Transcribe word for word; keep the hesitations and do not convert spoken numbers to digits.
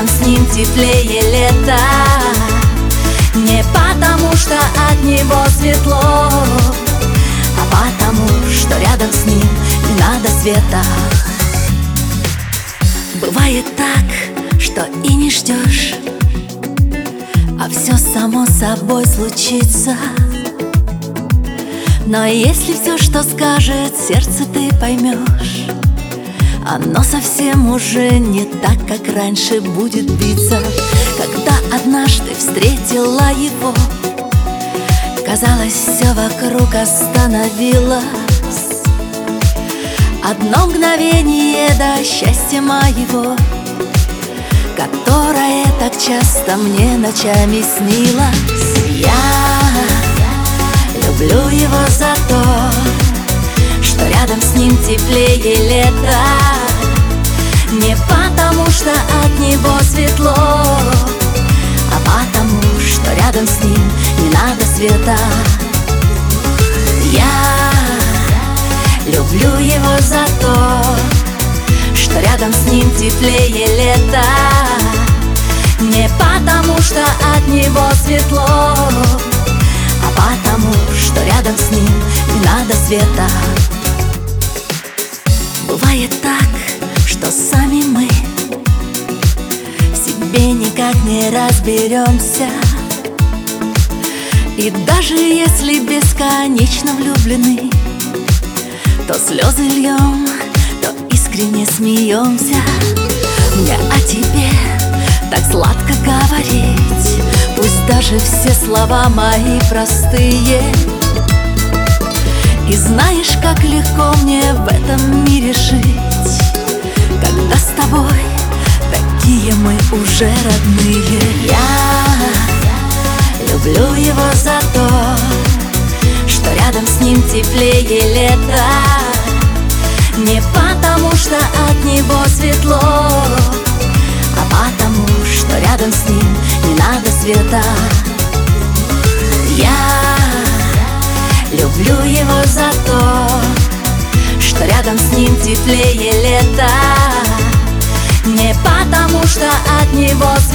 рядом с ним теплее лета. Не потому, что от него светло, а потому, что рядом с ним не надо света. Бывает так, что и не ждешь, а все само собой случится. Но если все, что скажет сердце, ты поймешь, оно совсем уже не так, как раньше будет биться. Когда однажды встретила его, казалось, все вокруг остановилось. Одно мгновение до счастья моего, которое так часто мне ночами снилось. Я люблю его за то, что рядом с ним теплее лета. Не потому, что от него светло, а потому, что рядом с ним не надо света. Я люблю его за то, что рядом с ним теплее лета. Не потому, что от него светло, а потому, что рядом с ним не надо света. Бывает так, что сами мы в себе никак не разберемся. И даже если бесконечно влюблены, то слезы льем, то искренне смеемся. Мне о тебе так сладко говорить, пусть даже все слова мои простые. И знаешь, как легко мне в этом мире жить, когда с тобой такие мы уже родные. Я люблю его за то, что рядом с ним теплее лета. Не потому, что от него светло, а потому, что рядом с ним не надо света. Я люблю его за то, что рядом с ним теплее лета. Не потому, что от него светло,